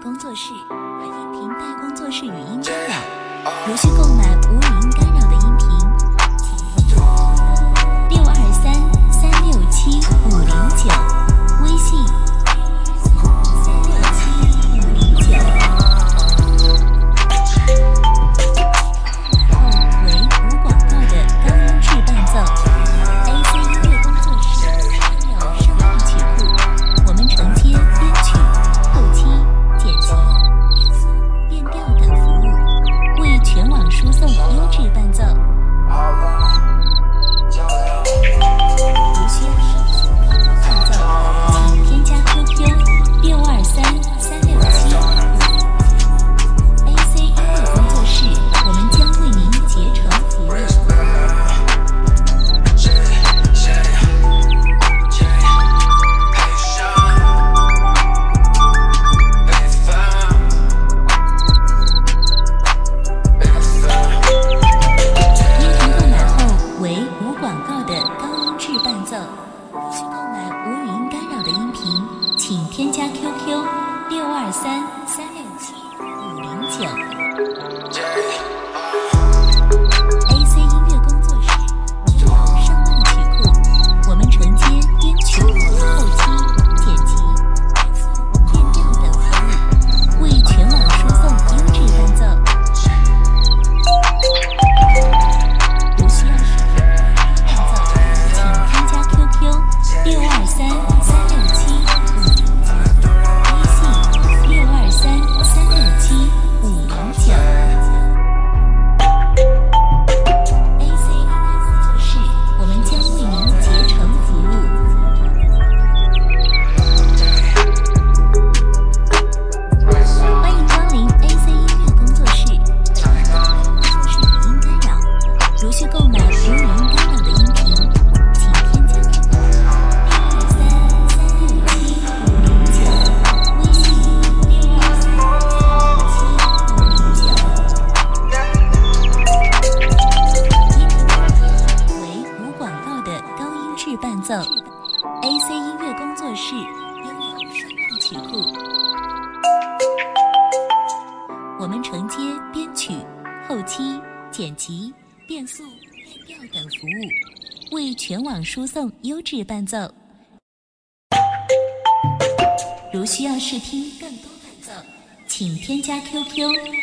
工作室，音频带工作室语音干扰。如需购买无语音干扰的音频，请623-367-509，微信367-509。为无广告的高音质伴奏 ，AC 音乐工作室拥有声浪曲库，我们承接编曲、后期、剪辑、变速、变调等服务，为全网输送优质伴奏。如需要使用伴奏，请添加 QQ 623-367-509。AC 音乐工作室，我们将为您竭诚服务。音频购买后为无广告的高音质伴奏。需购买无语音干扰的音频，请添加 QQ 623-367-509。AC 音乐工作室拥有声浪曲库，我们承接编曲、后期、剪辑、变速、变调等服务，为全网输送优质伴奏。如需要使用伴奏，请添加 QQ 623-367-509，微信623-367-509。AC 音乐工作室，我们将为您竭诚服务。欢迎光临 AC 音乐工作室，本人工作室语音干扰。如需购买无语音干扰的音频，请添加 QQ 623-367-509，微信623-367-509。为无广告的高音质伴奏 ，AC 音乐工作室拥有声浪曲库，我们承接编曲、后期、剪辑、变速、变调等服务，为全网输送优质伴奏。如需要试听更多伴奏，请添加 QQ